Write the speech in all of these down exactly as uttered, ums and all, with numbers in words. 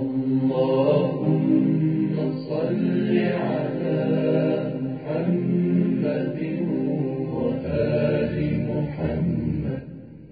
اللهم صل على محمد وآل محمد.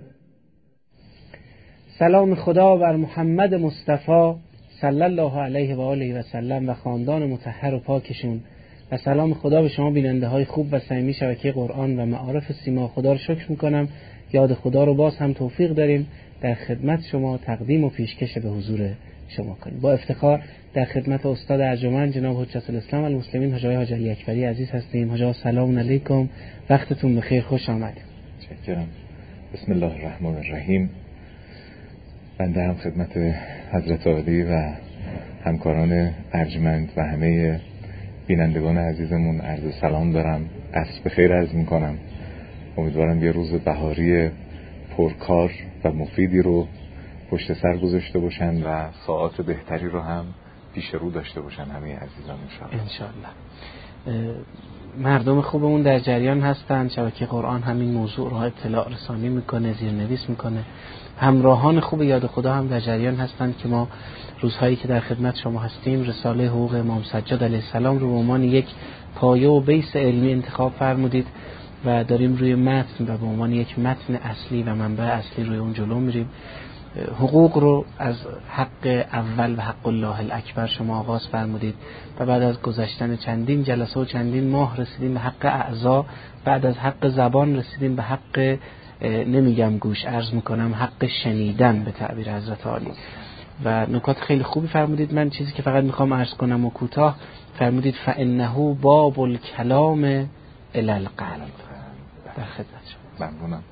سلام خدا بر محمد مصطفی صلی الله علیه و آله و سلم و خاندان مطهر و پاکشون، و سلام خدا به شما بیننده های خوب و صمیمی شبکه قرآن و معارف سیما. خدا رو شکر میکنم یاد خدا رو باز هم توفیق داریم در خدمت شما تقدیم و پیشکش به حضور شما کنیم. با افتخار در خدمت استاد ارجمند جناب حجت الاسلام والمسلمین حاج حاج علی اکبری عزیز هستیم. حاج سلام علیکم، وقتتون بخیر، خوش آمدید. متشکرم. بسم الله الرحمن الرحیم. بنده هم خدمت حضرت عالی و همکاران ارجمند و همه بینندگان عزیزمون عرض سلام دارم. عصر بخیر عرض میکنم. امیدوارم یه روز بهاری پرکار و مفیدی رو پشت سر گذاشته باشن و ساعات بهتری رو هم پیش رو داشته باشن همه عزیزان انشاءالله. انشاءالله. مردم خوبمون در جریان هستن. شبکه قرآن همین موضوع رو اطلاع رسانی میکنه، زیرنویس میکنه. همراهان خوب یاد خدا هم در جریان هستند که ما روزهایی که در خدمت شما هستیم رساله حقوق امام سجاد علیه السلام رو به عنوان یک پایه و بیس علمی انتخاب فرمودید و داریم روی متن و به عنوان یک متن اصلی و منبع اصلی روی اون جلو میریم. حقوق رو از حق اول و حق الله الاکبر شما آغاز فرمودید و بعد از گذشتن چندین جلسه و چندین ماه رسیدیم به حق اعضا، بعد از حق زبان رسیدیم به حق نمیگم گوش، عرض میکنم حق شنیدن به تعبیر حضرت عالی، و نکات خیلی خوبی فرمودید. من چیزی که فقط میخوام عرض کنم و کوتاه فرمودید فانه باب الکلام الی القلب. در خدمت شما. ممنونم.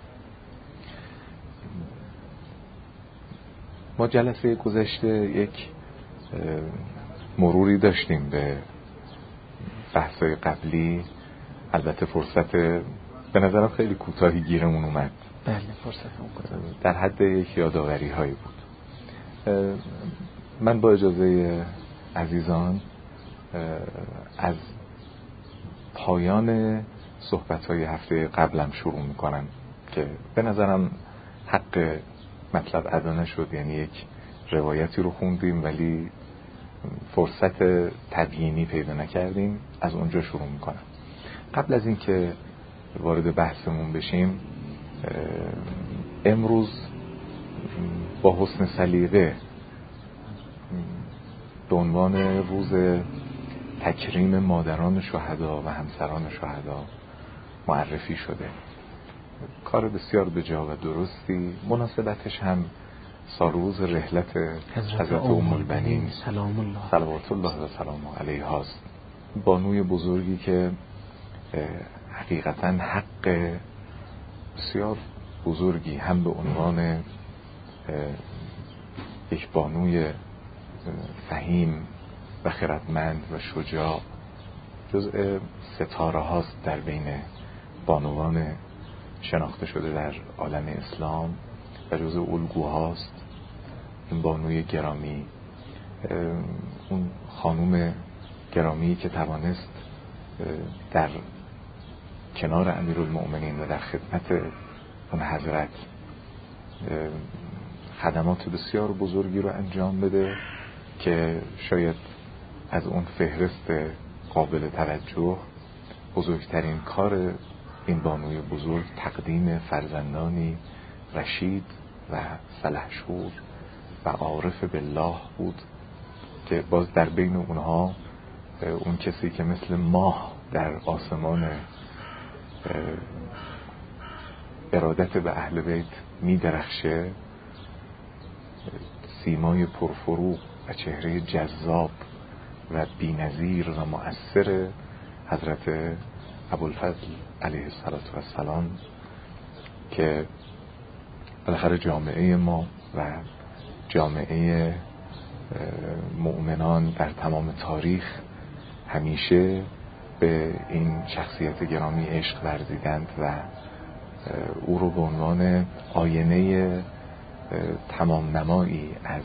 ما جلسه گذشته یک مروری داشتیم به بحث‌های قبلی. البته فرصت به نظرم خیلی کوتاهی گیرمون اومد. بله فرصت اون در حد یک یادآوری هایی بود. من با اجازه عزیزان از پایان صحبت های هفته قبلم شروع میکنم که به نظرم حق مطلب ادا نشد. یعنی یک روایتی رو خوندیم ولی فرصت تبیینی پیدا نکردیم. از اونجا شروع میکنم. قبل از این که وارد بحثمون بشیم، امروز با حسن سلیقه به عنوان روز تکریم مادران شهدا و همسران شهدا معرفی شده. کار بسیار بجا و درستی. مناسبتش هم سالروز رحلت حضرت ام البنین سلام الله صلوات الله و سلامه علیها است. بانوی بزرگی که حقیقتا حق بسیار بزرگی هم به عنوان یک بانوی فهیم و خردمند و شجاع جزء ستاره هاست در بین بانوان شناخته شده در عالم اسلام و جزء الگوهاست. این بانوی گرامی، اون خانوم گرامی که توانست در کنار امیرالمؤمنین و در خدمت اون حضرت خدمات بسیار بزرگی رو انجام بده که شاید از اون فهرست قابل توجه بزرگترین کار این بانوی بزرگ تقدیم فرزندانی رشید و سلحشور و عارف بالله بود که باز در بین اونها اون کسی که مثل ماه در آسمان ارادت به اهل بیت می درخشه، سیمای پرفروغ و چهره جذاب و بی‌نظیر و مؤثر حضرت ابوالفضل علیه السلام که بالاخره جامعه ما و جامعه مؤمنان در تمام تاریخ همیشه به این شخصیت گرامی عشق ورزیدند و او رو به عنوان آینه تمام نمایی از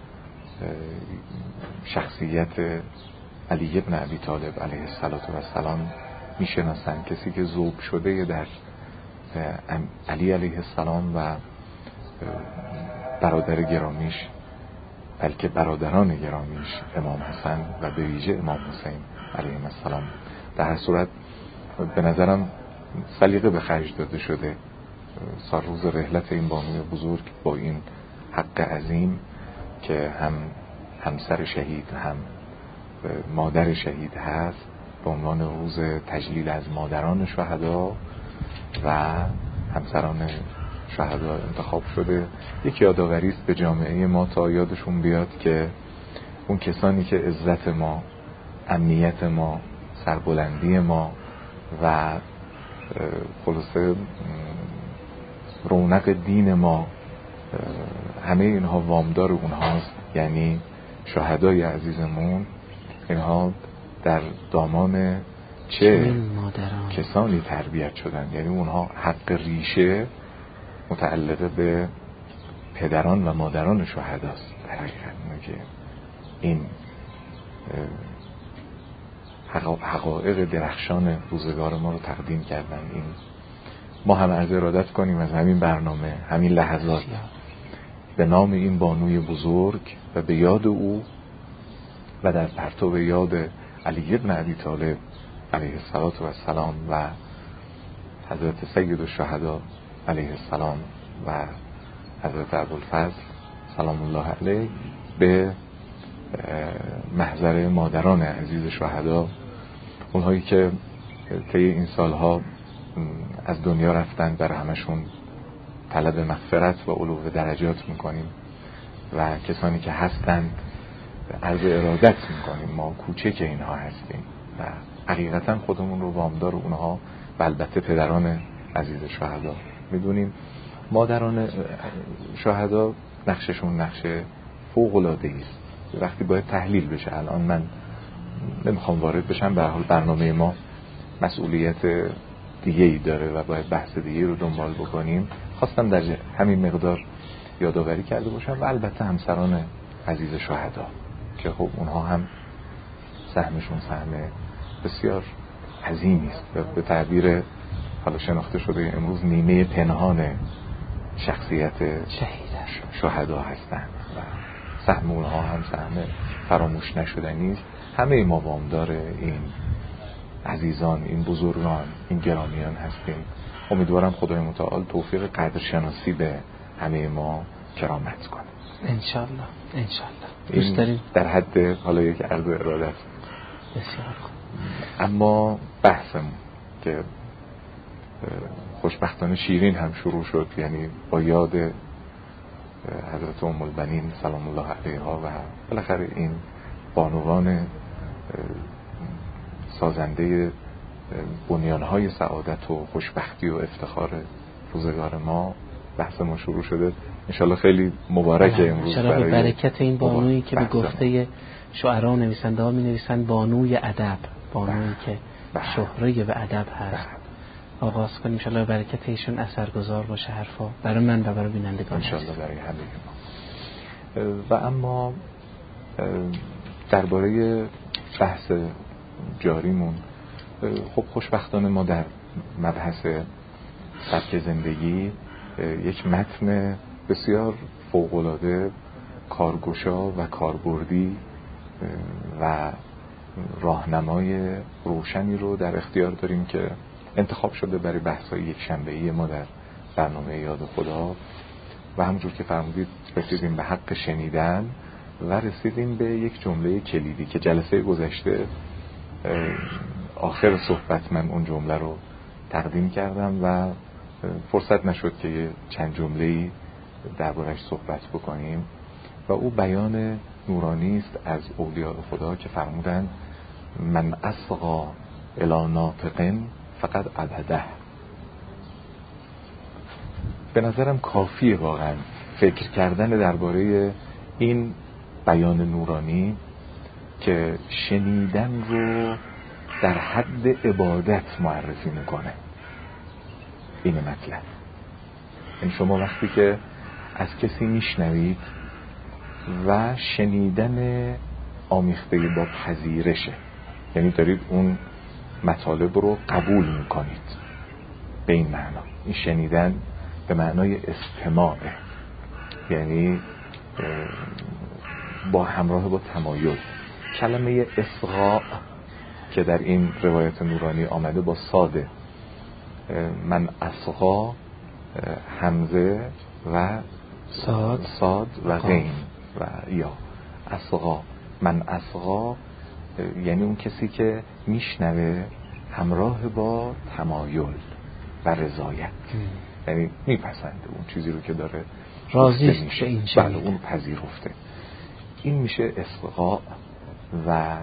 شخصیت علی ابن ابی طالب علیه السلام میشناسند. کسی که ذوب شده در علی علیه السلام و برادر گرامیش بلکه برادران گرامیش امام حسن و به ویژه امام حسین علیهم السلام. در هر صورت به نظرم سلیقه به خرج داده شده سال روز رحلت این بانوی بزرگ با این حق عظیم که هم همسر شهید هم مادر شهید هست، به عنوان روز تجلیل از مادران شهدا و همسران شهدا انتخاب شده. یک یادآوری است به جامعه ما تا یادشون بیاد که اون کسانی که عزت ما، امنیت ما، سربلندی ما و خلاصه رونق دین ما، همه اینها وامدار اونهاست. یعنی شهدای عزیزمون اینها در دامان چه کسانی تربیت شدن. یعنی اونها حق ریشه متعلق به پدران و مادران شهداست. در حقیقت که این حقایق درخشان روزگار ما رو تقدیم کردن. این ما هم عرض ارادت کنیم از همین برنامه، همین لحظات، به نام این بانوی بزرگ و به یاد او و در پرتو یاد علی بن ابی طالب علیه السلام و حضرت سید الشهدا علیه السلام و حضرت ابوالفضل سلام الله علیه به محضر مادران عزیز شهدا، اونهایی که طی این سالها از دنیا رفتن، بر همشون طلب مغفرت و علو درجات میکنیم و کسانی که هستند عرض ارادت میکنیم. ما کوچک اینها هستیم و حقیقتا خودمون رو وامدار اونها و البته پدران عزیز شهدا میدونیم. مادران شهدا نقششون نقش فوق العاده است، وقتی باید تحلیل بشه. الان من نمیخوام وارد بشم، به هر حال برنامه ما مسئولیت دیگه ای داره و باید بحث دیگه رو دنبال بکنیم. خواستم در همین مقدار یادآوری کرده باشم و البته همسران عزیز شهدا که خب اونها هم سهمشون سهم بسیار عظیمی است و به تعبیر حالا شناخته شده امروز نیمه پنهان شخصیت شهدا هستند و سهم اونها هم سهم فراموش نشدنی است. همه ما وامدار این عزیزان، این بزرگان، این گرامیان هستیم. امیدوارم خدای متعال توفیق قدرشناسی به همه ما کرامت کنه انشالله. انشالله دوست داریم در حد حالا یک عرض ارادت. بسیار خوب. اما بحثمون که خوشبختانه شیرین هم شروع شد، یعنی با یاد حضرت ام البنین سلام الله علیها و بالاخره این بانوان سازنده بنیانهای سعادت و خوشبختی و افتخار روزگار ما، بحث ما شروع شده. انشالله خیلی مبارکه امروز برای برکت این بانویی که به گفته شعرا نویسنده ها می نویسند بانوی ادب، بانویی که شهره به ادب هست. آغاز کنیم انشالله برکت ایشون اثرگذار باشه حرفا برای من و برای بینندگان انشالله برای همه ما. و اما درباره بحث جاریمون، خب خوشبختانه ما در مبحث سبک زندگی یک متن بسیار فوق‌العاده کارگشا و کاربردی و راهنمای روشنی رو در اختیار داریم که انتخاب شده برای بحث‌های یک شنبه‌ای ما در برنامه یاد خدا و همونجور که فرمودید رسیدیم به حق شنیدن و رسیدیم به یک جمله کلیدی که جلسه گذشته آخر صحبت من اون جمله رو تقدیم کردم و فرصت نشد که چند جمله‌ای دربارش صحبت بکنیم و او بیان نورانی است از اولیاء خدا که فرمودند من اصغا الی ناطق فقط عبده. به نظرم کافیه واقعا فکر کردن درباره این بیان نورانی که شنیدن رو در حد عبادت معرفی میکنه. این مطلب، این شما وقتی که از کسی میشنوید و شنیدن آمیخته با پذیرشه، یعنی دارید اون مطالب رو قبول میکنید، به این معنا. این شنیدن به معنای استماعه، یعنی با همراه با تمایل. کلمه اصغاء که در این روایت نورانی آمده با ساده، من اصغا همزه و ساد ساد و غین و یا اصغا، من اصغا یعنی اون کسی که میشنوه همراه با تمایل و رضایت، یعنی میپسنده اون چیزی رو که داره، راضی میشه، این بله اون پذیرفته. این میشه اصغا و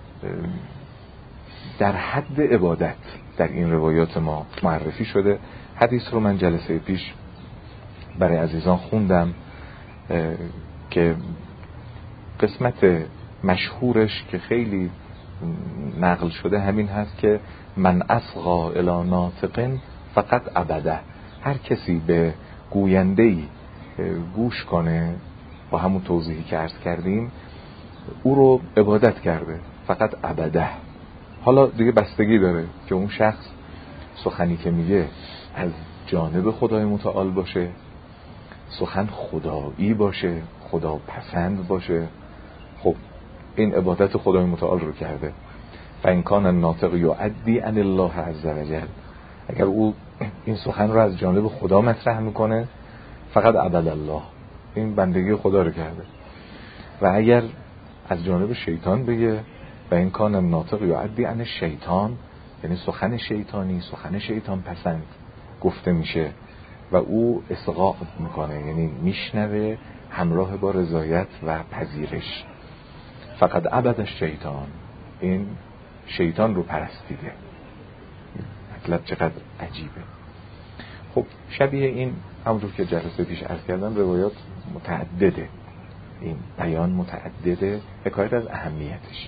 در حد عبادت در این روایات ما معرفی شده. حدیث رو من جلسه پیش برای عزیزان خوندم که قسمت مشهورش که خیلی نقل شده همین هست که من اصغا الی ناطق فقط عبده، هر کسی به گوینده‌ای گوش کنه با همون توضیحی که عرض کردیم او رو عبادت کرده، فقط عبده. حالا دیگه بستگی داره که اون شخص سخنی که میگه از جانب خدای متعال باشه، سخن خدایی باشه، خدا پسند باشه. خب این عبادت خدای متعال رو کرده. فإن کان الناطق یؤدی عن الله عز وجل، اگر او این سخن رو از جانب خدا مطرح میکنه فقط عبد الله، این بندگی خدا رو کرده. و اگر از جانب شیطان بگه و این کان الناطق یؤدی عن الشیطان، یعنی سخن شیطانی، سخن شیطان پسند گفته میشه و او اصغاء میکنه، یعنی میشنوه همراه با رضایت و پذیرش. فقط عبد الشیطان، این شیطان رو پرستیده. مطلب چقدر عجیبه. خب شبیه این همونطور که جلسه پیش عرض کردم روایات متعدده، این بیان متعدده، حکایت از اهمیتش.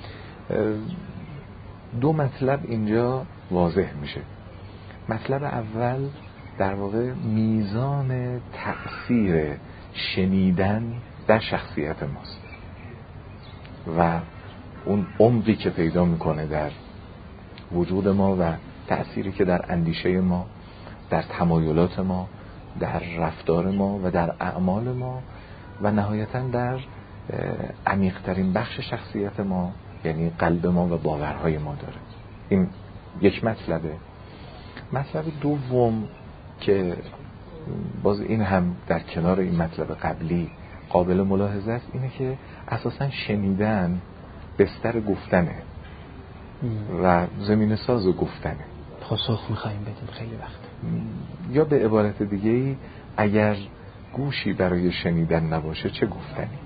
دو مطلب اینجا واضح میشه. مطلب اول در واقع میزان تأثیر شنیدن در شخصیت ماست و اون عمقی که پیدا میکنه در وجود ما و تأثیری که در اندیشه ما، در تمایلات ما، در رفتار ما و در اعمال ما و نهایتاً در عمیق‌ترین بخش شخصیت ما، یعنی قلب ما و باورهای ما داره. این یک مطلبه. مطلب دوم که باز این هم در کنار این مطلب قبلی قابل ملاحظه است، اینه که اساساً شنیدن بستر گفتنه و زمین ساز گفتنه. پاسخ میخواییم بدیم خیلی وقت. یا به عبارت دیگه‌ای اگر گوشی برای شنیدن نباشه چه گفتنی؟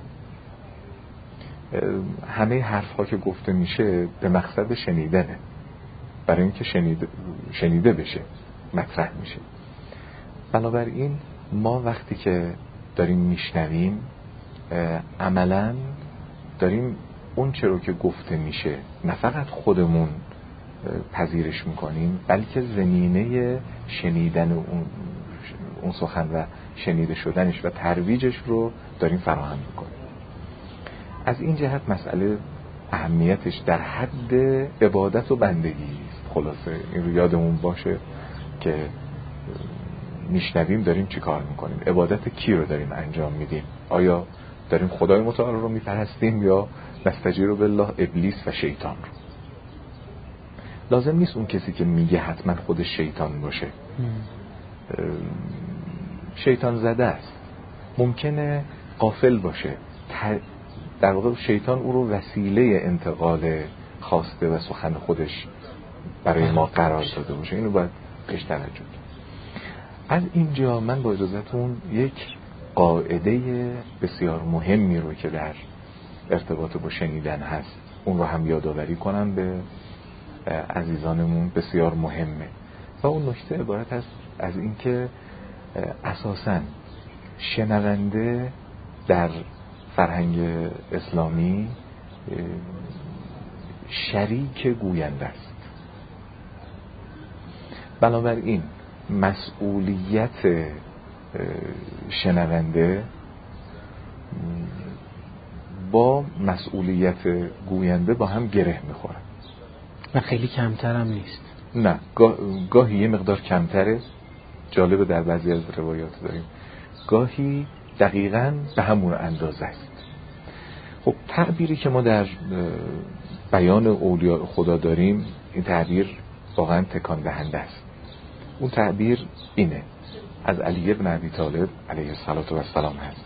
همه حرف ها که گفته میشه به مقصد شنیدنه، برای اینکه شنیده, شنیده بشه، مطرح میشه. بنابراین ما وقتی که داریم میشنویم عملاً داریم اون چه رو که گفته میشه نه فقط خودمون پذیرش میکنیم، بلکه زمینه شنیدن اون, اون سخن و شنیده شدنش و ترویجش رو داریم فراهم میکنیم. از این جهت مسئله اهمیتش در حد عبادت و بندگی است. خلاصه این رو یادمون باشه که میشنویم داریم چی کار میکنیم، عبادت کی رو داریم انجام میدیم. آیا داریم خدای متعال رو میپرستیم یا نستجیر بالله ابلیس و شیطان رو؟ لازم نیست اون کسی که میگه حتما خود شیطان باشه. شیطان زده است، ممکنه غافل باشه، در واقع شیطان او رو وسیله انتقال خواسته و سخن خودش برای ما قرار داده باشه. اینو باید بهش توجه کنیم. از اینجا من با اجازهتون یک قاعده بسیار مهمی رو که در ارتباط با شنیدن هست اون رو هم یادآوری کنم به عزیزانمون. بسیار مهمه و اون نکته عبارت است از اینکه اساساً شنونده در فرهنگ اسلامی شریک گوینده است. بنابراین مسئولیت شنونده با مسئولیت گوینده با هم گره میخوره و خیلی کمتر هم نیست. نه گاه، گاهی یه مقدار کمتره. جالبه در بعضی از روایات داریم گاهی دقیقاً به همون اندازه است. خب تعبیری که ما در بیان اولیاء خدا داریم، این تعبیر واقعا تکان دهنده است. اون تعبیر اینه، از علی بن ابی طالب علیه السلام هست.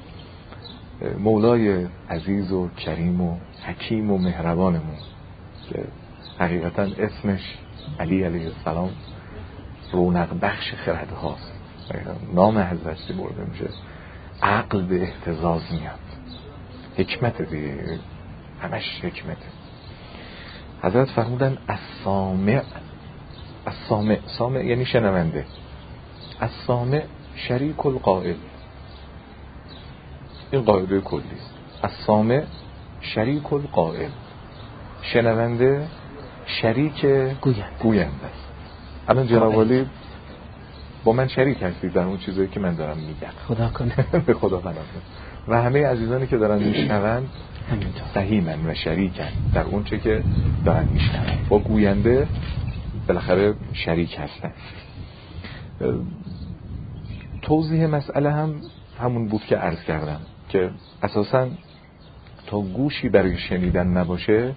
مولای عزیز و کریم و حکیم و مهربانمون که حقیقتا اسمش علی علیه السلام رونق بخش خرد هاست. نام حضرت برده میشه، عقل به اهتزاز میاد، حکمت دیگه، همش حکمته. حضرت فرمودن السامع، السامع، سامع یعنی شنونده، السامع شریک القائل. این قاعده کلی است. السامع شریک القائل، شنونده شریک گوینده است. الان جناب عالی با من شریک هستید در اون چیزایی که من دارم میگم، خدا کنه به خدا پناه و همه عزیزانی که دارن میشنون سهیمن و شریکن در اون چه که دارن میشنون، با گوینده بالاخره شریک هستن. توضیح مسئله هم همون بود که عرض کردم که اساساً تا گوشی برای شنیدن نباشه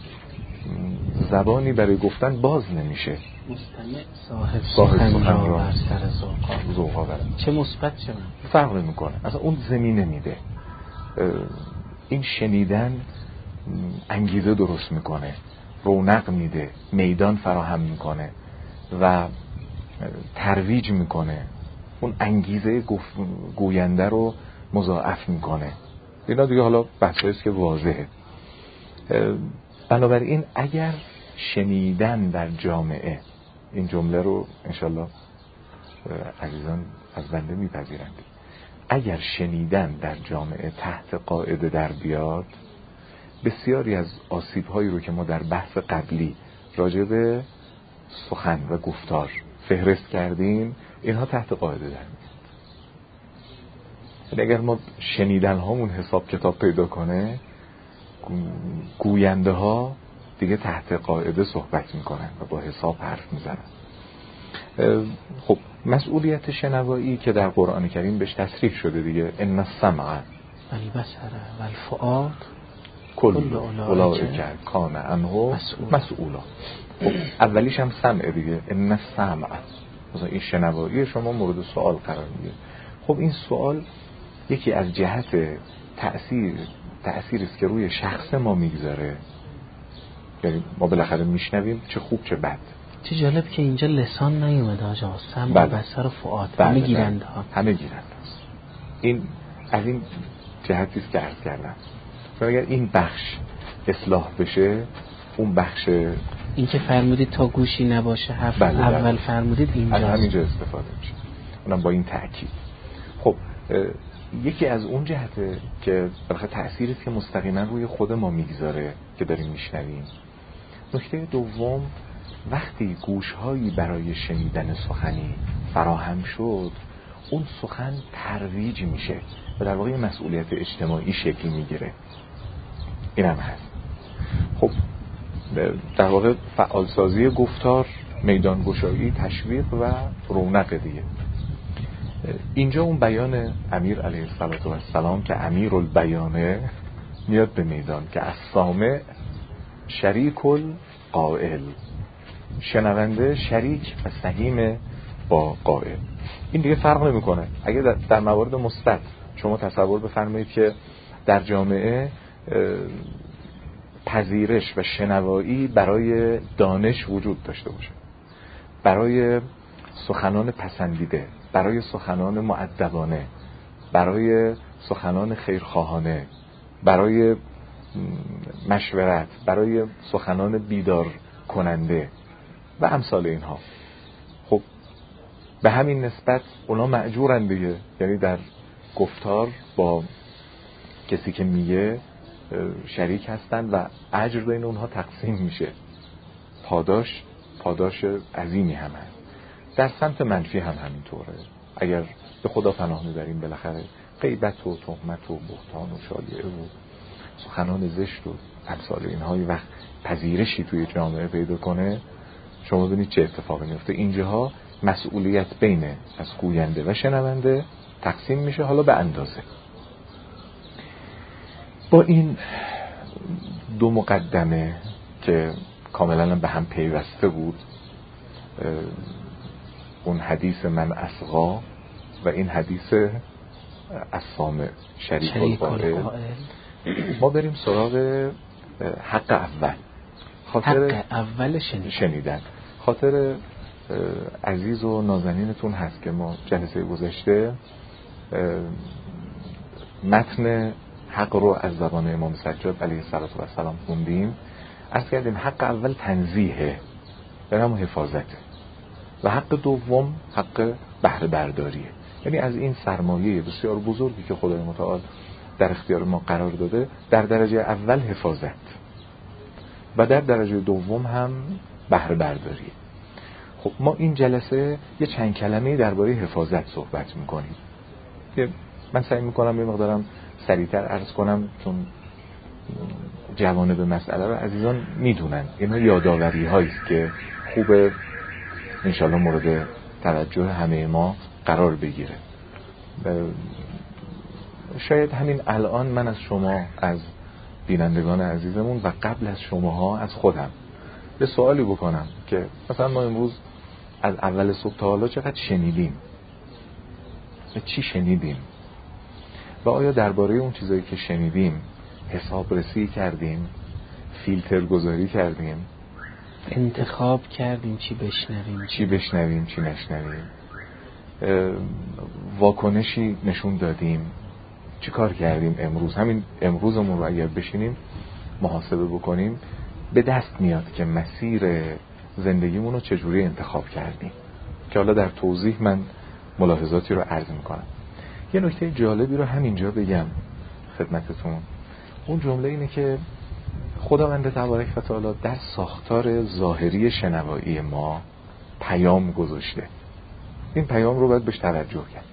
زبانی برای گفتن باز نمیشه. مستمع صاحب صاحب سخن را بر سر ذوقا برد، چه مثبت چه منفی فرق نمیکنه، اصلا اون زمینه میده. این شنیدن انگیزه درست میکنه، رونق میده، میدان فراهم میکنه و ترویج میکنه، اون انگیزه گوینده رو مضاعف میکنه. اینا دیگه حالا بحثی است که واضحه. بنابراین اگر شنیدن در جامعه، این جمله رو انشالله عزیزان از بنده میپذیرند، اگر شنیدن در جامعه تحت قاعده در بیاد، بسیاری از آسیب‌هایی رو که ما در بحث قبلی راجع به سخن و گفتار فهرست کردیم، اینها تحت قاعده در میاد. اگر ما شنیدن هامون حساب کتاب پیدا کنه، گوینده ها دیگه تحت قاعده صحبت میکنن و با حساب حرف میزنن. خب مسئولیت شنوایی که در قرآن کریم بهش تصریح شده دیگه، ان السمع والبصر والفؤاد کل اولئک کان عنه مسئولا. خب اولیش هم سمع دیگه، ان السمع، مثلا این شنوایی شما مورد سوال قرار میگیره. خب این سوال یکی از جهت تأثیر تأثیری است که روی شخص ما میگذاره، یعنی ما بالاخره میشنویم چه خوب چه بد. چه جالب که اینجا لسان نیومده آجا، سمع و بصر و فؤاد همه گیرنده ها، همه گیرنده است. این از این جهتی است که عرض کردم. اگر این بخش اصلاح بشه، اون بخش این که فرمودید تا گوشی نباشه حرف بله اول بله. فرمودید اینجا از همینجا استفاده میشه، اونم با این تأکید. خب یکی از اون جهته که بالاخره تأثیری است که مستقیما روی خود ما میگذاره که داریم میشنویم. نکته دوم، وقتی گوشهایی برای شنیدن سخنی فراهم شد، اون سخن ترویج میشه و در واقع مسئولیت اجتماعی شکل میگیره. این هم هست. خب در واقع فعالسازی گفتار، میدانگشایی، تشویق و رونق دیگه. اینجا اون بیان امیر علیه السلام که امیر البیانه میاد به میدان که السامع شریک القائل، شنونده شریک و سهیم با قائل. این دیگه فرق نمیکنه. اگه در, در موارد مثبت شما تصور بفرمایید که در جامعه پذیرش و شنوایی برای دانش وجود داشته باشه، برای سخنان پسندیده، برای سخنان مؤدبانه، برای سخنان خیرخواهانه، برای مشورت، برای سخنان بیدار کننده و امثال اینها. خب به همین نسبت اونا مأجورن دیگه، یعنی در گفتار با کسی که میگه شریک هستن و اجر بین اونها تقسیم میشه. پاداش پاداش عظیمی هم هست. در سمت منفی هم همینطوره. اگر به خدا پناه میبریم بالاخره غیبت و تهمت و بهتان و شایعه و سخنان زشت و امثال اینها وقت پذیرشی توی جامعه پیدا کنه، شما ببینید چه اتفاقی میفته. اینجاها مسئولیت بین از گوینده و شنونده تقسیم میشه، حالا به اندازه. با این دو مقدمه که کاملا به هم پیوسته بود، اون حدیث من اصغا و این حدیث الصامع شریک القائل، ما بریم سراغ حق اول. خاطر حق اول شنیدن. شنیدن خاطر عزیز و نازنینتون هست که ما جلسه گذشته متن حق رو از زبان امام سجاد علیه السلام خوندیم. عرض کردیم حق اول تنزیهه، به نام حفاظته، و حق دوم حق بهره برداریه. یعنی از این سرمایه بسیار بزرگی که خدای متعال در اختیار ما قرار داده، در درجه اول حفاظت و در درجه دوم هم بهره برداریه. خب ما این جلسه یه چند کلمه درباره حفاظت صحبت میکنیم که من سعی میکنم یه مقدارم سریعتر عرض کنم، چون جوانب مسئله رو عزیزان میدونن. اینا یاداوری هاییست که خوبه انشالله مورد توجه همه ما قرار بگیره. شاید همین الان من از شما، از بینندگان عزیزمون و قبل از شماها از خودم یه سوالی بکنم که مثلا ما امروز از اول صبح تا حالا چقدر شنیدیم و چی شنیدیم و آیا درباره اون چیزایی که شنیدیم حسابرسی کردیم، فیلتر گذاری کردیم، انتخاب کردیم چی بشنویم چی بشنویم چی نشنویم، واکنشی نشون دادیم، چی کار کردیم امروز. همین امروزمون رو اگر بشینیم محاسبه بکنیم به دست میاد که مسیر زندگیمون رو چجوری انتخاب کردیم، که حالا در توضیح من ملاحظاتی رو عرض میکنم. یه نکته جالبی رو همینجا بگم خدمتتون. اون جمله اینه که خداوند تبارک و تعالی در ساختار ظاهری شنوایی ما پیام گذاشته. این پیام رو باید بهش توجه کرد.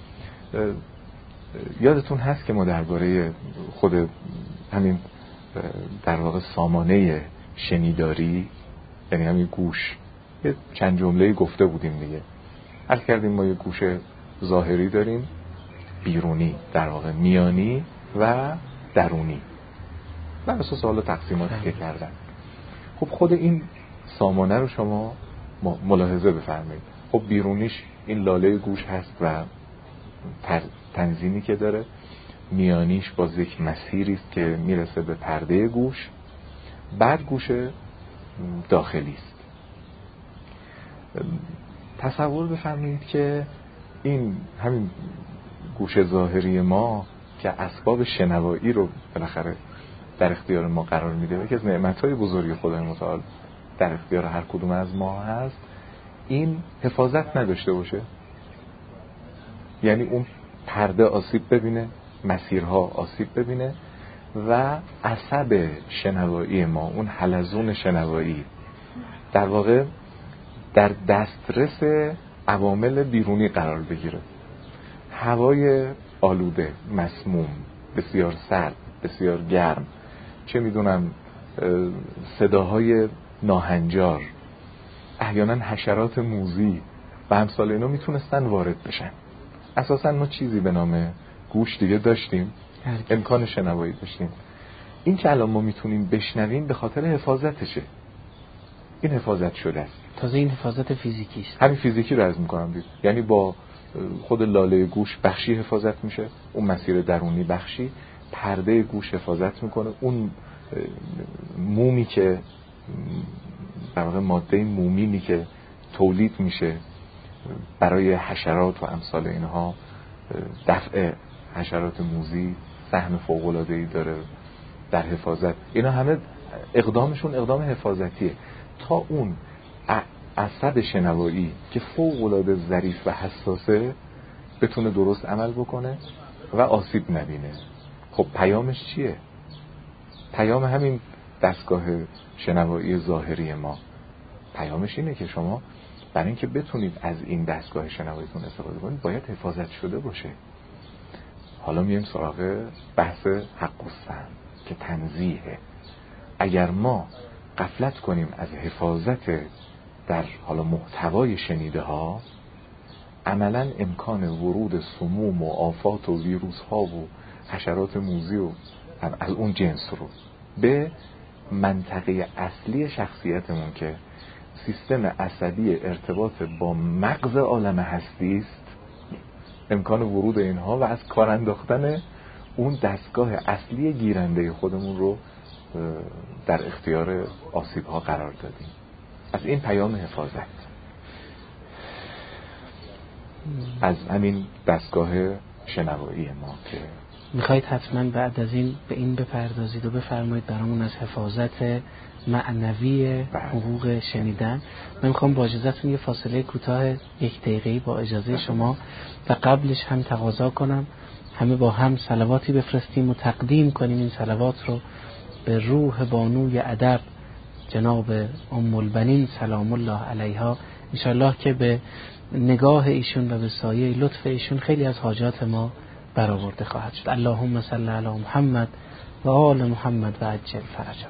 یادتون هست که ما درباره خود همین در واقع سامانه شنیداری، یعنی همین گوش، یه چند جمله گفته بودیم دیگه. عرض کردیم ما یه گوش ظاهری داریم، بیرونی، در واقع میانی و درونی، بر اساس حالا تقسیماتی که کردن. خب خود این سامانه رو شما ملاحظه بفرمایید. خب بیرونیش این لاله گوش هست و تنظیمی که داره، میانیش باز یک مسیری است که میرسه به پرده گوش، بعد گوش داخلی است. تصور بفرمایید که این همین گوش ظاهری ما که اسباب شنوایی رو بالاخره در اختیار ما قرار میده و یکی از نعمت‌های بزرگی خدای متعال در اختیار هر کدوم از ما هست، این حفاظت نداشته باشه، یعنی اون پرده آسیب ببینه، مسیرها آسیب ببینه و عصب شنوایی ما، اون حلزون شنوایی، در واقع در دسترس عوامل بیرونی قرار بگیره. هوای آلوده، مسموم، بسیار سرد، بسیار گرم، چه میدونم صداهای ناهنجار، احیانا حشرات موذی و همسال اینا میتونستن وارد بشن. اساسا ما چیزی به نام گوش دیگه داشتیم، امکان شنوایی داشتیم. این که الان ما میتونیم بشنویم به خاطر حفاظتشه. این حفاظت شده است. تازه این حفاظت فیزیکی است. همین فیزیکی رو عرض میکنم دید. یعنی با خود لاله گوش بخشی حفاظت میشه، اون مسیر درونی بخشی، پرده گوش حفاظت میکنه، اون مومی که در واقع ماده مومینی که تولید میشه برای حشرات و امثال اینها، دفع حشرات موذی سهم فوق‌العاده‌ای داره در حفاظت. اینا همه اقدامشون اقدام حفاظتیه تا اون عصب شنوایی که فوق‌العاده ظریف و حساسه بتونه درست عمل بکنه و آسیب نبینه. خب پیامش چیه؟ پیام همین دستگاه شنوایی ظاهری ما، پیامش اینه که شما برای اینکه بتونید از این دستگاه شنواییتون استفاده کنید باید حفاظت شده باشه. حالا میایم سراغ بحث حق السمع که تنزیهه. اگر ما غفلت کنیم از حفاظت در حالا محتوای شنیده ها، عملا امکان ورود سموم و آفات و ویروس ها و حشرات موذی و از اون جنس رو به منطقه اصلی شخصیتمون که سیستم عصبی ارتباط با مغز عالم هستی است، امکان ورود اینها و از کار انداختن اون دستگاه اصلی گیرنده خودمون رو در اختیار آسیب ها قرار دادیم. از این پیام حفاظت، از همین دستگاه شنوایی ما که میخواید حتما بعد از این به این بپردازید و بفرمایید برامون از حفاظت معنوی حقوق شنیدن. من میخوام با اجازهتون یه فاصله کوتاه یک دقیقه‌ای با اجازه شما و قبلش هم تقاضا کنم همه با هم صلواتی بفرستیم و تقدیم کنیم این صلوات رو به روح بانوی ادب جناب ام البنین سلام الله علیها، انشالله که به نگاه ایشون و به سایه لطف ایشون خیلی از حاجات ما برآورده خواهد شد. اللهم صل علی محمد و آل محمد و عجل فرجهم.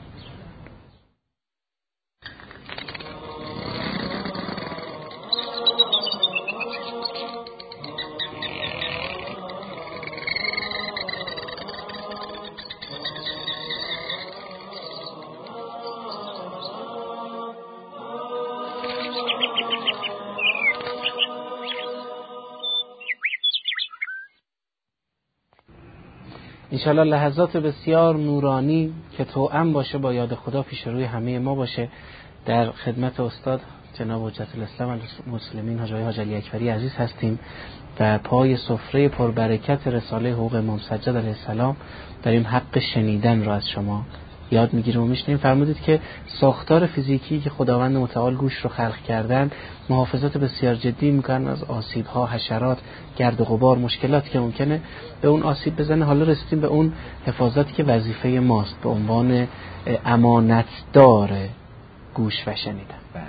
انشالله لحظات بسیار نورانی که توأم باشه با یاد خدا پیش روی همه ما باشه. در خدمت استاد جناب حجت الاسلام المسلمین حاج آقای حاج علی اکبری عزیز هستیم و پای سفره پربرکت رساله حقوق امام سجاد علیه السلام داریم حق شنیدن رو از شما یاد میگیریم و میشنیم. فرمودید که ساختار فیزیکی که خداوند متعال گوش رو خلق کردن محافظت بسیار جدی میکنن از آسیب ها، حشرات، گرد و غبار، مشکلاتی که ممکنه به اون آسیب بزنه. حالا رسیدیم به اون حفاظتی که وظیفه ماست به عنوان امانتدار گوش و شنیدن. بله.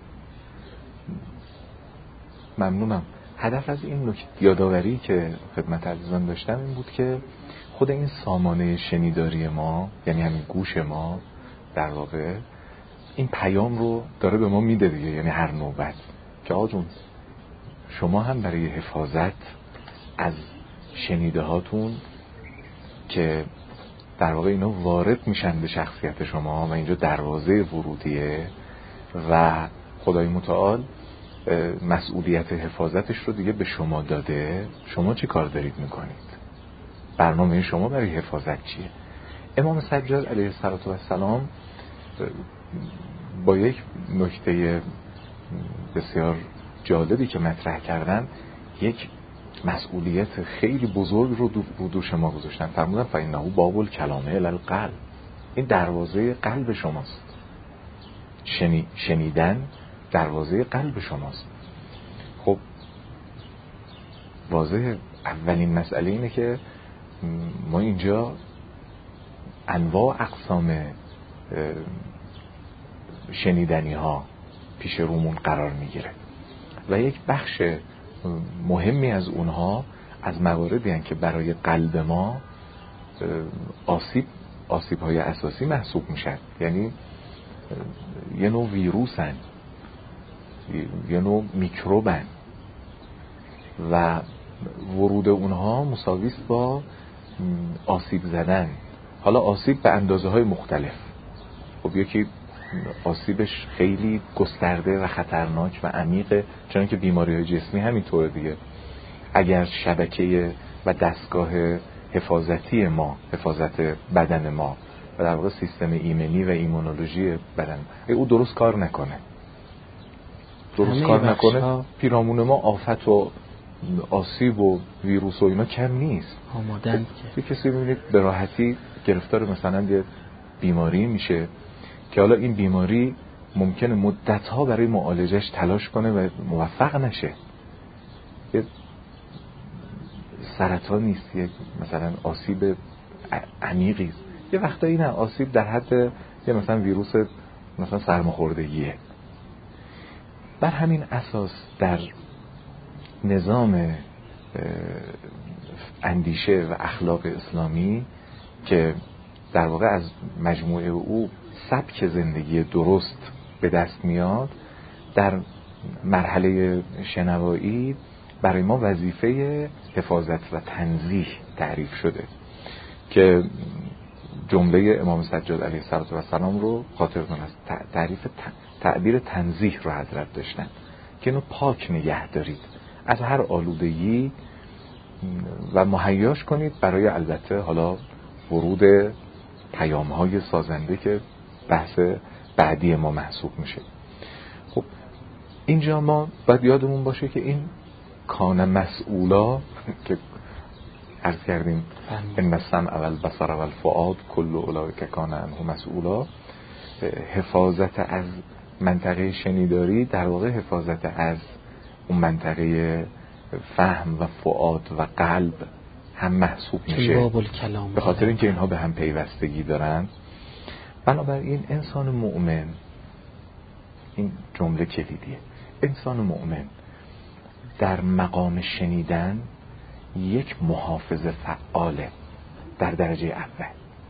ممنونم. هدف از این نکته یادآوری که خدمت عزیزان داشتم این بود که خود این سامانه شنیداری ما، یعنی همین گوش ما، در واقع این پیام رو داره به ما میده دیگه. یعنی هر نوبت که آقا جون شما هم برای حفاظت از شنیده هاتون که در واقع اینا وارد میشن به شخصیت شما و اینجا دروازه ورودیه و خدای متعال مسئولیت حفاظتش رو دیگه به شما داده، شما چی کار دارید میکنید؟ برنامه شما برای حفاظت چیه؟ امام سجاد علیه السلام با یک نکته بسیار جالبی که مطرح کردن یک مسئولیت خیلی بزرگ رو رو دوش ما گذاشتن. فرمودن فإنه باب الکلام الی القلب، این دروازه قلب شماست. شنی... شنیدن دروازه قلب شماست. خب واضح اولین مسئله اینه که ما اینجا انواع اقسام شنیدنی ها پیش رومون قرار میگیره و یک بخش مهمی از اونها از مواردی هستند که برای قلب ما آسیب آسیب های اساسی محسوب میشن. یعنی یه نوع ویروسن، یه نوع میکروبن و ورود اونها مساویست با آسیب زدن. حالا آسیب به اندازه های مختلف. خب یکی آسیبش خیلی گسترده و خطرناک و عمیقه، چون که بیماری های جسمی همینطوره دیگه. اگر شبکه و دستگاه حفاظتی ما، حفاظت بدن ما و در واقع سیستم ایمنی و ایمونولوژی بدن او درست کار نکنه درست کار نکنه پیرامون ما آفت و آسیب و ویروس و اینا کم نیست. آمادن که کسی میبینید به راحتی گرفتار مثلا یه بیماری میشه که حالا این بیماری ممکنه مدتها برای معالجش تلاش کنه و موفق نشه. یه سرطان نیست، یه مثلا آسیب عمیقی است. یه وقتایی نه آسیب در حد یه مثلا ویروس مثلا سرماخوردگیه. بر همین اساس در نظام اندیشه و اخلاق اسلامی که در واقع از مجموعه او سبک زندگی درست به دست میاد، در مرحله شنوایی برای ما وظیفه حفاظت و تنزیه تعریف شده که جمله امام سجاد علیه السلام رو خاطرتون هست، تعریف تعبیر تنزیه رو حضرت داشتن که اینو پاک نگه دارید از هر آلودگی و مهیاش کنید برای البته حالا ورود پیام‌های سازنده که بحث بعدی ما محسوب میشه. خب اینجا ما باید یادمون باشه که این کان مسئولا که عرض کردیم ان السمع والبصر والفؤاد کل اولئک کان عنه مسئولا، حفاظت از منطقه شنیداری در واقع حفاظت از اون منطقه فهم و فؤاد و قلب هم محسوب میشه، به خاطر اینکه اینها به هم پیوستگی دارن. بنابراین انسان مؤمن، این جمله کلیدیه، انسان مؤمن در مقام شنیدن یک محافظ فعاله در درجه اول.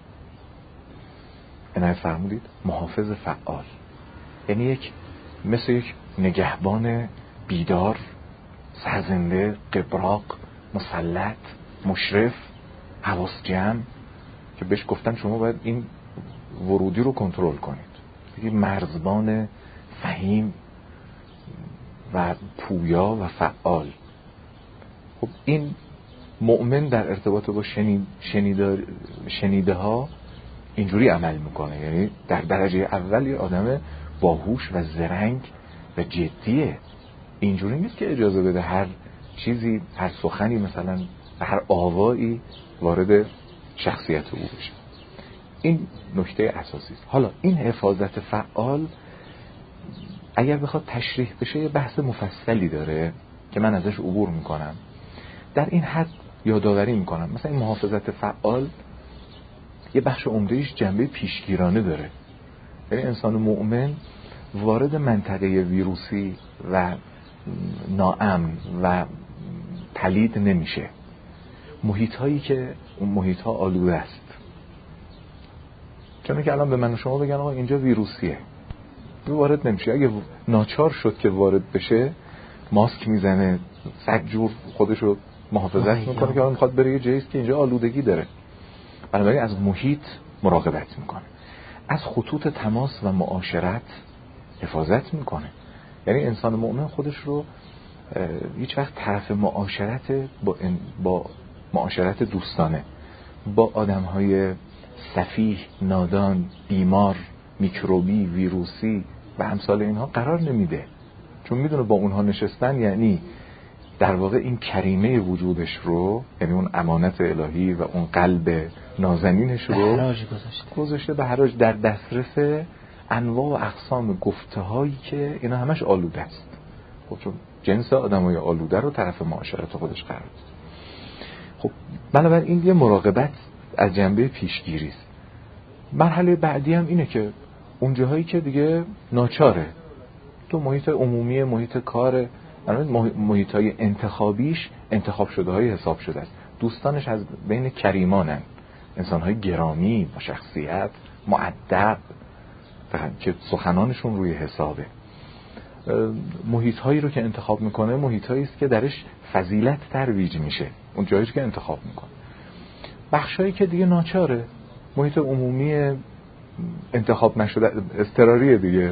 اینها فرمودید محافظ فعال، یعنی یک مثل یک نگهبان بیدار، سرزنده، قبراق، مسلط، مشرف، حواس جمع، که بهش گفتن شما باید این ورودی رو کنترل کنید، یک مرزبان فهیم و پویا و فعال. خب این مؤمن در ارتباط با شنید شنیده, شنیده ها اینجوری عمل میکنه، یعنی در درجه اول یه آدم باهوش و زرنگ و جدیه، اینجوری نیست که اجازه بده هر چیزی، هر سخنی، مثلا هر آوایی وارد شخصیت او بشه. این نکته اساسی است. حالا این حفاظت فعال اگر بخواد تشریح بشه یه بحث مفصلی داره که من ازش عبور میکنم. در این حد یادآوری میکنم مثلا این محافظت فعال یه بخش عمده‌ایش جنبه پیشگیرانه داره، یعنی انسان مؤمن وارد منطقه ویروسی و ناامن و پلید نمیشه. محیط هایی که اون محیط ها آلوده است، چون که الان به من و شما بگن آقا اینجا ویروسیه، وارد نمیشه. اگه ناچار شد که وارد بشه ماسک میزنه، صد جور خودشو محافظت میکنه که آن میخواد بره یه جاییست که اینجا آلودگی داره. بنابراین از محیط مراقبت میکنه، از خطوط تماس و معاشرت حفاظت میکنه. یعنی انسان مؤمن خودش رو هیچ وقت طرف معاشرت با, با معاشرت دوستانه با آدمهای سفیه، نادان، بیمار، میکروبی، ویروسی و امثال اینها قرار نمیده، چون میدونه با اونها نشستن یعنی در واقع این کریمه وجودش رو، یعنی اون امانت الهی و اون قلب نازنینش رو گذاشته به حراج در دسترس انواع و اقسام گفته هایی که اینا همش آلوده است. خب چون جنس آدمای آلوده رو طرف معاشرت خودش قرار داد. خب بنابراین این یه مراقبت از جنبه پیشگیری است. مرحله بعدی هم اینه که اون جاهایی که دیگه ناچاره، تو محیط عمومی، محیط کار، محیط های انتخابیش انتخاب شده های حساب شده است، دوستانش از بین کریمانن، انسان های گرامی، با شخصیت، مؤدب که سخنانشون روی حسابه. محیط هایی رو که انتخاب میکنه محیط هایی است که درش فضیلت ترویج میشه، اون جایی که انتخاب میکنه. بخش هایی که دیگه ناچاره، محیط عمومی انتخاب نشده، اضطراریه دیگه،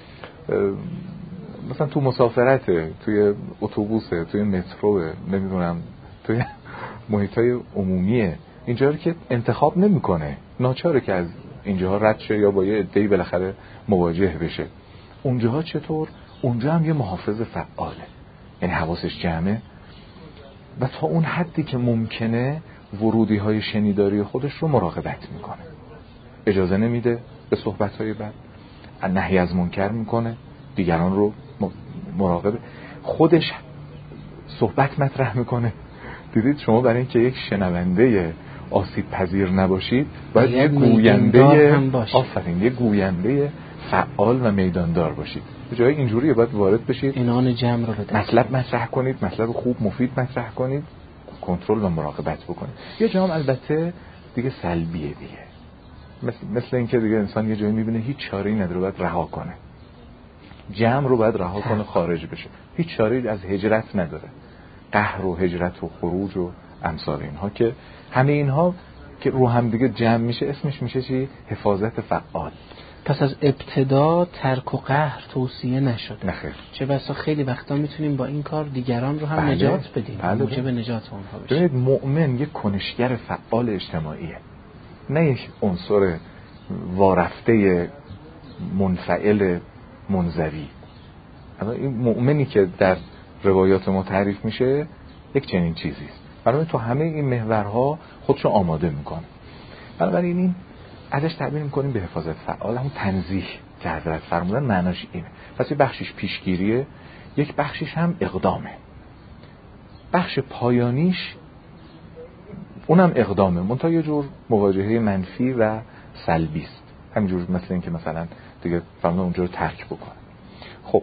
مثلا تو مسافرته، توی اتوبوسه، توی متروه، نمیدونم توی محیطای عمومیه، اینجا که انتخاب نمیکنه، ناچاره که از اینجاها رد شه یا با یه عده‌ای بالاخره مواجه بشه. اونجاها چطور؟ اونجا هم یه محافظ فعاله، یعنی حواسش جمعه و تا اون حدی که ممکنه ورودی های شنیداری خودش رو مراقبت میکنه، اجازه نمیده به صحبت های بد، نهی از منکر میکنه، دیگران رو مراقب، خودش صحبت مطرح میکنه. دیدید شما برای اینکه یک شنونده آسیب پذیر نباشید باید یه گوینده، آفرین، یه گوینده فعال و میداندار باشید. به جای اینجوریه باید وارد بشید، اینان جمع رو بده، مطلب مطرح کنید، مطلب خوب مفید مطرح کنید، کنترل و مراقبت بکنید. یه جام البته دیگه سلبیه دیگه، مثل مثل اینکه دیگه انسان یه جایی میبینه هیچ چاره‌ای نداره باید رها کنه، جمع رو باید رها کنه، خارج بشه، هیچ چاره‌ای از هجرت نداره، قهر و هجرت و خروج و امثال اینها، که همه اینها که رو هم دیگه جمع میشه اسمش میشه چی؟ حفاظت فعال. پس از ابتدا ترک و قهر توصیه نشده. نخیر. چه بسا خیلی وقتا میتونیم با این کار دیگران رو هم بله. نجات بدیم، بله. موجب نجات اونها بشه. ببینید مؤمن یک کنشگر فعال اجتماعیه، نه یک عنصر وارفته منفعل منزوی. این مؤمنی که در روایات ما تعریف میشه یک چنین چیزی است. برای تو همه این محورها خودشو آماده میکنه. بنابراین این ازش تعبیر میکنیم به حفاظت فعال. همون تنزیه که حضرت فرمودن معناش اینه. پس یه بخشش پیشگیریه، یک بخشش هم اقدامه. بخش پایانیش اونم اقدامه، منتها یه جور مواجهه منفی و سلبی است. همینجور مثل این که مثلا دیگه فرمودن اونجا رو ترک بکنه. خب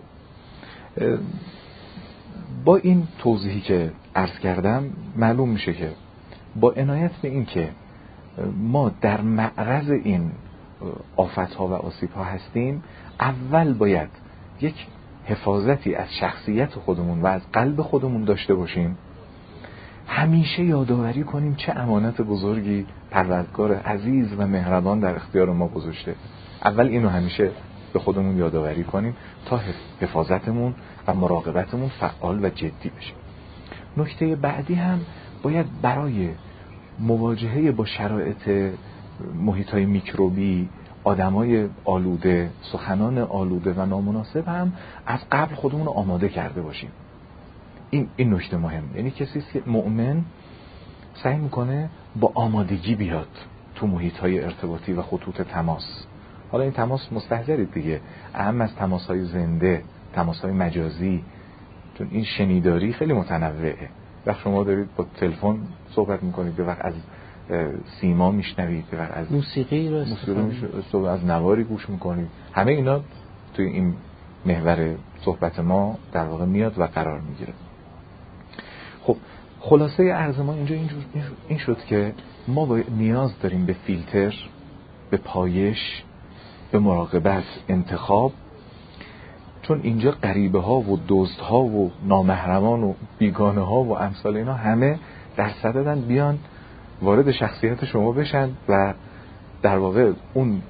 با این توضیحی که عرض کردم معلوم میشه که با عنایت به این که ما در معرض این آفت‌ها و آسیب‌ها هستیم، اول باید یک حفاظتی از شخصیت خودمون و از قلب خودمون داشته باشیم. همیشه یادآوری کنیم چه امانت بزرگی پروردگار عزیز و مهربان در اختیار ما گذاشته. اول اینو همیشه به خودمون یادآوری کنیم تا حفاظتمون و مراقبتمون فعال و جدی بشه. نکته بعدی هم باید برای مواجهه با شرایط محیط‌های میکروبی، آدمای آلوده، سخنان آلوده و نامناسب هم از قبل خودمون رو آماده کرده باشیم. این این نکته مهم. یعنی کسی که مؤمن سعی میکنه با آمادگی بیاد تو محیط‌های ارتباطی و خطوط تماس. حالا این تماس مستحضرید دیگه، اهم از تماس‌های زنده، تماس‌های مجازی، چون این شنیداری خیلی متنوعه. وقت شما دارید با تلفن صحبت میکنید، به وقت از سیما میشنوید، به وقت از موسیقی رو استفاده از نواری گوش میکنید. همه اینا توی این محور صحبت ما در واقع میاد و قرار میگیره. خب خلاصه عرض ما اینجا اینجور این شد که ما با نیاز داریم به فیلتر، به پایش، به مراقبت، انتخاب، چون اینجا غریبه ها و دزد ها و نامحرمان و بیگانه ها و امثال اینا همه در صددن بیان وارد شخصیت شما بشن و در واقع اون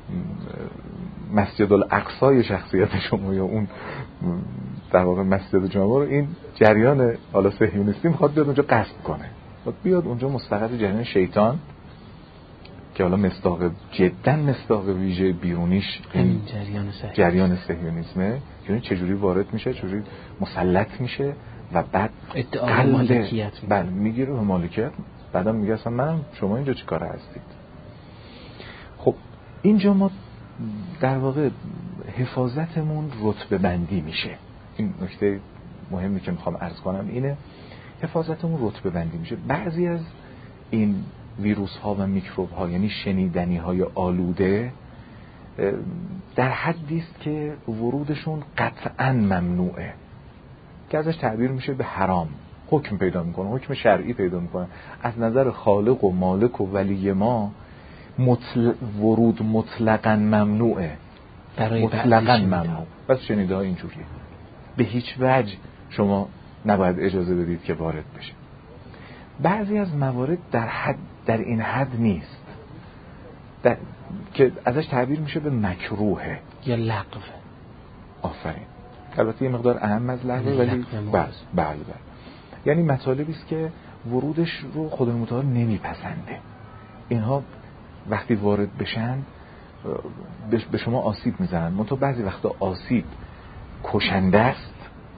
مسجد الاقصای شخصیت شما یا اون در واقع مسجد جامع رو این جریان حالا صهیونیستی میخواد بیاد اونجا غصب کنه، میخواد بیاد اونجا مستقر جریان شیطان که حالا مصداق جدا مصداق ویژه بیرونیش این جریان صهیونیسم جریان صهیونیسمه، یعنی چجوری وارد میشه، چجوری مسلط میشه و بعد ادعای مالکیت بله میگیره به مالکیت، بعدا میگه اصلا منم شما اینجا چی کاره هستید. خب اینجا ما در واقع حفاظتمون رتبه بندی میشه. این نکته مهمی که میخوام عرض کنم اینه، حفاظتمون رتبه بندی میشه. بعضی از این ویروس ها و میکروب ها یعنی شنیدنی های آلوده در حدی است که ورودشون قطعاً ممنوعه، که ازش تعبیر میشه به حرام، حکم پیدا میکنه، حکم شرعی پیدا میکنه. از نظر خالق و مالک و ولی ما مطل... ورود مطلقاً ممنوعه، مطلقاً ممنوع. بس شنیده ها اینجوریه، به هیچ وجه شما نباید اجازه بدید که وارد بشه. بعضی از موارد در حد در این حد نیست، در... که ازش تعبیر میشه به مکروهه یا لغو. آفرین. البته یه مقدار اهم از لغوه، ولی بله بله بله یعنی مطالبی است که ورودش رو خدای متعال نمیپسنده. اینها وقتی وارد بشن به شما آسیب میزنن، منتها بعضی وقتا آسیب کشنده است،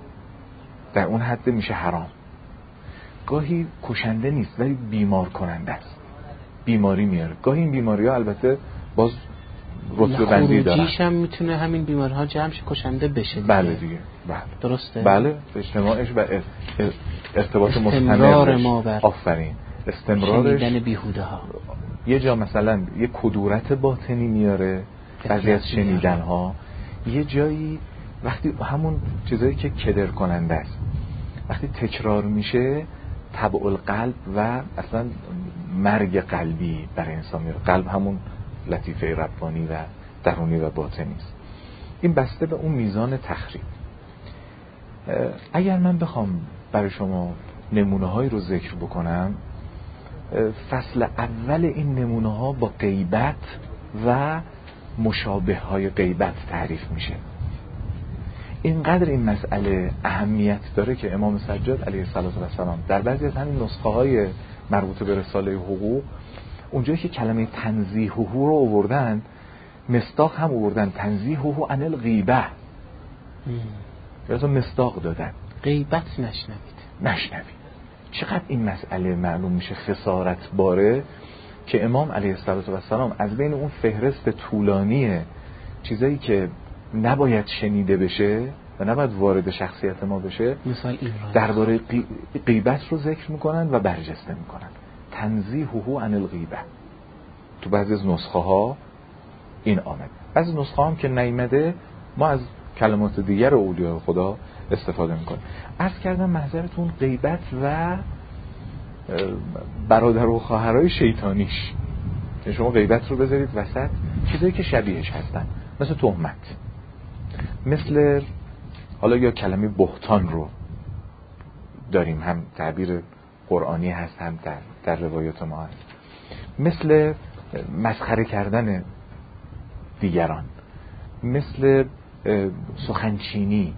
در اون حد میشه حرام. گاهی کشنده نیست ولی بیمار کننده است، بیماری میاره. گاهی این بیماری ها البته باز رتبه بندی دارن، خروجیش هم میتونه همین بیماری ها جمع شه کشنده بشه دیگه. بله دیگه بله درسته. بله اجتماعش و ارتباط مستمر ما بر آفرین استمرارش شنیدن بیهوده ها. یه جا مثلا یه کدورت باطنی میاره بعضی از شنیدن ها، یه جایی وقتی همون چیزایی که کدر کننده است وقتی تکرار میشه تبع القلب و اصلا مرگ قلبی برای انسان میاره. قلب همون لطیفه ربانی و درونی و باطنی است. این بسته به اون میزان تخریب. اگر من بخوام برای شما نمونه هایی رو ذکر بکنم، فصل اول این نمونه ها با غیبت و مشابه های غیبت تعریف میشه. اینقدر این مسئله اهمیت داره که امام سجاد علیه السلام در بعضی از همین نسخه های مربوط به رساله حقوق، اونجایی که کلمه تنزیهه رو آوردن، مصداق هم آوردن، تنزیهه عن الغیبه، یعنی مصداق دادن، غیبت نشنوید نشنوید. چقدر این مسئله معلوم میشه خسارت باره که امام علیه السلام از بین اون فهرست طولانی چیزایی که نباید شنیده بشه و نباید وارد شخصیت ما بشه، مثال این درباره غیبت رو ذکر میکنن و برجسته میکنن. تنزیهه عن الغیبه تو بعضی از نسخه ها این آمد، بعضی نسخه هم که نیامده ما از کلمات دیگر اولیاء خدا استفاده میکنیم. عرض کردم محضرتون غیبت و برادر و خواهرای شیطانیش، شما غیبت رو بذارید وسط، چیزایی که شبیهش هستن، مثل تهمت، مثل حالا یا کلمه بهتان رو داریم، هم تعبیر قرآنی هست هم در, در روایات ما هست، مثل مسخره کردن دیگران، مثل سخنچینی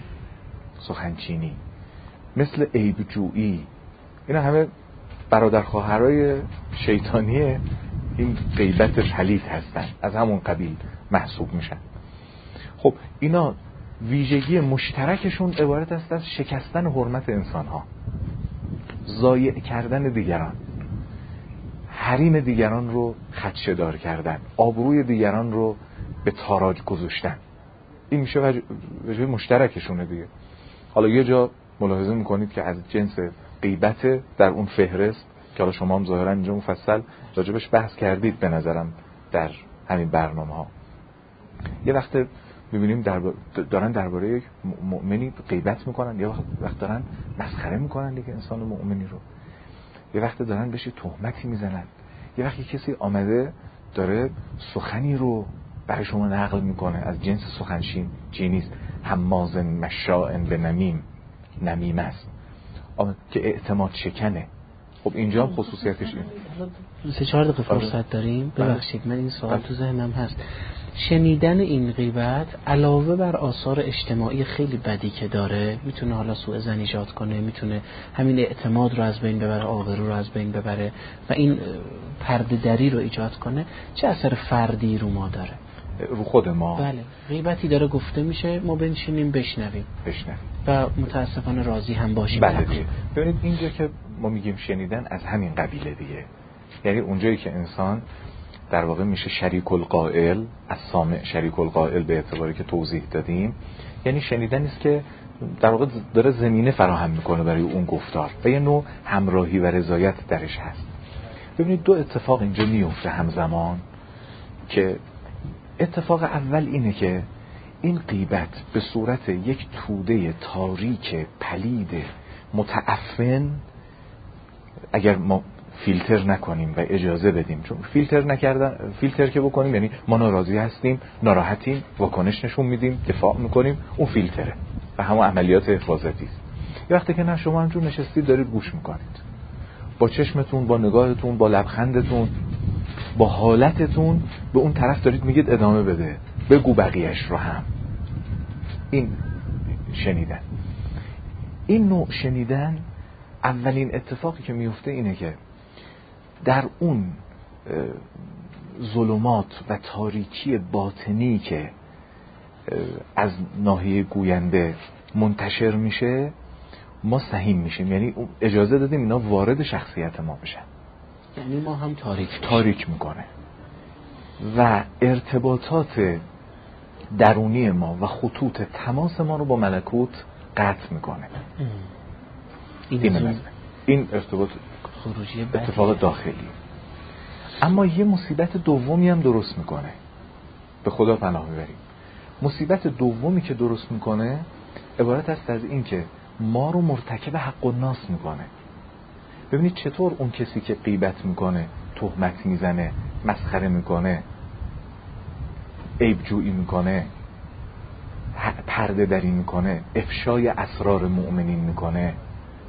سخنچینی مثل عیبجویی. اینا همه برادر خواهرای شیطانی این غیبت پلید هستن، از همون قبیل محسوب میشن. خب اینا ویژگی مشترکشون عبارت است از شکستن حرمت انسان ها، ضایع کردن دیگران، حریم دیگران رو خدشه‌دار کردن، آبروی دیگران رو به تاراج گذاشتن. این میشه وجه, وجه مشترکشونه دیگه. حالا یه جا ملاحظه میکنید که از جنس غیبت در اون فهرست که حالا شما هم ظاهرا اینجا مفصل راجبش بحث کردید به نظرم در همین برنامه ها، یه وقت میبینیم در دارن درباره یک مؤمنی غیبت میکنن، یه وقت دارن مسخره میکنن دیگه انسان مؤمنی رو، یه وقت دارن بهش تهمتی میزنن، یه وقتی کسی آمده داره سخنی رو برای شما نقل میکنه از جنس سخنشین چینیست، همازن مشاء به نمیم، نمیم است که اعتماد شکنه. خب اینجا خصوصیتش این. سه چهار دقیقه فرصت داریم، ببخشید من این سوال تو ذهنم هست. شنیدن این غیبت علاوه بر آثار اجتماعی خیلی بدی که داره، میتونه حالا سوء ظن ایجاد کنه، میتونه همین اعتماد رو از بین ببره، آبرو رو از بین ببره و این پرده دری رو ایجاد کنه، چه اثر فردی رو ما داره؟ رو خود ما. بله، غیبتی داره گفته میشه، ما بنشینیم بشنویم بشنویم و متاسفانه راضی هم باشیم. بله دیگه. ببینید اینجا که ما میگیم شنیدن از همین قبیله دیگه، یعنی اونجایی که انسان در واقع میشه شریک القائل، از سامع شریک القائل به اعتباری که توضیح دادیم، یعنی شنیدن است که در واقع داره زمینه فراهم میکنه برای اون گفتار و یه نوع همراهی و رضایت درش هست. ببینید دو اتفاق اینجا میفته همزمان، که اتفاق اول اینه که این غیبت به صورت یک توده تاریک پلید متعفن، اگر ما فیلتر نکنیم و اجازه بدیم، چون فیلتر نکردن، فیلتر که بکنیم یعنی ما ناراضی هستیم، ناراحتیم، واکنش نشون میدیم، دفاع میکنیم، اون فیلتره و همون عملیات حفاظتی است. یه وقتی که نه، شما همجور نشستید دارید گوش میکنید، با چشمتون، با نگاهتون، با لبخندتون، با حالتتون به اون طرف دارید میگید ادامه بده، بگو بقیهش رو هم. این شنیدن. این نوع شنیدن اولین اتفاقی که میفته اینه که در اون ظلمات و تاریکی باطنی که از ناحیه گوینده منتشر میشه ما سهیم میشیم، یعنی اجازه دادیم اینا وارد شخصیت ما بشن، یعنی ما هم تاریک تاریک میکنه و ارتباطات درونی ما و خطوط تماس ما رو با ملکوت قطع میکنه. این این, این ارتباط خروجی اتفاق داخلی. اما یه مصیبت دومی هم درست میکنه، به خدا پناه میبریم. مصیبت دومی که درست میکنه عبارت است از این که ما رو مرتکب حق الناس میکنه. ببینید چطور اون کسی که غیبت میکنه، تهمت میزنه، مسخره میکنه، عیب جویی میکنه، پرده دری میکنه، افشای اسرار مؤمنین میکنه،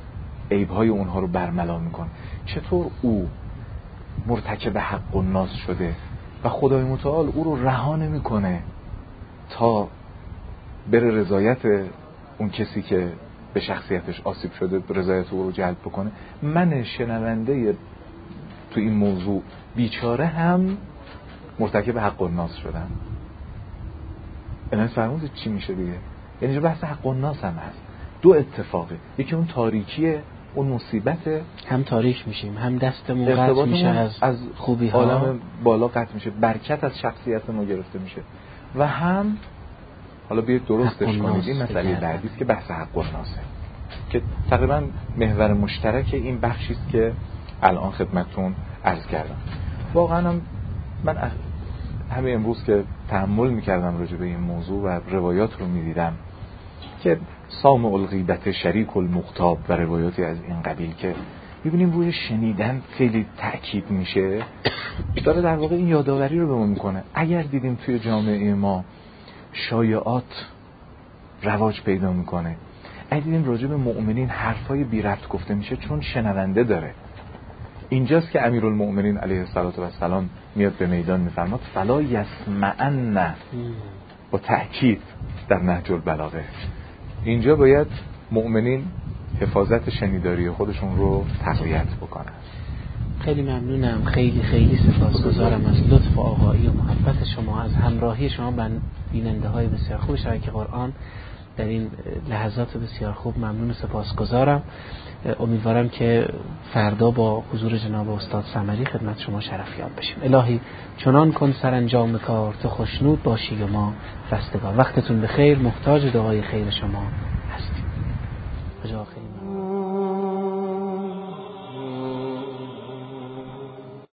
عیب‌های اونها رو برملا میکنه. چطور او مرتکب حق و ناز شده و خدای متعال او رو رها نمیکنه تا بره رضایت اون کسی که به شخصیتش آسیب شده رضایت او رو جلب بکنه. من شنونده تو این موضوع بیچاره هم مرتکب حق و ناز شدم. الان فرمودید چی میشه دیگه؟ یعنی جو بحث حق و ناز هم هست. دو اتفاقه، یکی اون تاریکیه، اون مصیبته، هم تاریک میشیم، هم دستمون قطع میشه از, از خوبی ها، عالم بالا قطع میشه، برکت از شخصیت ما گرفته میشه. و هم حالا بیاید درستش کنید، این مسئله بعدی است که بحث حق و نازه که تقریبا محور مشترک این بخشی است که الان خدمتتون عرض کردم. واقعا هم من همه امروز که تأمل میکردم راجع به این موضوع و روایات رو میدیدم که سامع الغیبت شریک المغتاب و روایاتی از این قبیل که ببینیم روی شنیدن خیلی تأکید میشه، داره در واقع این یادآوری رو به ما میکنه. اگر دیدیم توی جامعه ما شایعات رواج پیدا میکنه، اگر دیدیم راجع به مؤمنین حرفای بی ربط گفته میشه چون شنونده داره، اینجاست که امیرالمؤمنین علیه السلام میاد به میدان میفرماد فلا یسمعن، با تأکید در نهج البلاغه. اینجا باید مؤمنین حفاظت شنیداری خودشون رو تقویت بکنن. خیلی ممنونم، خیلی خیلی سپاسگزارم از لطف و آقایی و محبت شما، از همراهی شما با بیننده های بسیار خوب شبکه قرآن در این لحظات بسیار خوب. ممنون و سپاسگزارم. امیدوارم که فردا با حضور جناب استاد سمری خدمت شما شرفیاب بشیم. الهی چنان کن سرانجام کار تو خوشنود باشی و ما رستگار. وقتتون بخیر، محتاج دعای خیر شما هستیم.